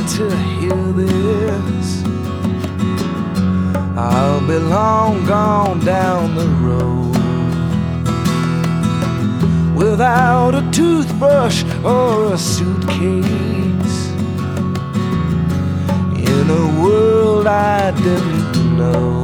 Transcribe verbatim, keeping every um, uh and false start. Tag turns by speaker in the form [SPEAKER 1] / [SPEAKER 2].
[SPEAKER 1] dying to hear this. I'll be long gone down the road without a toothbrush or a suitcase, in a world I didn't know.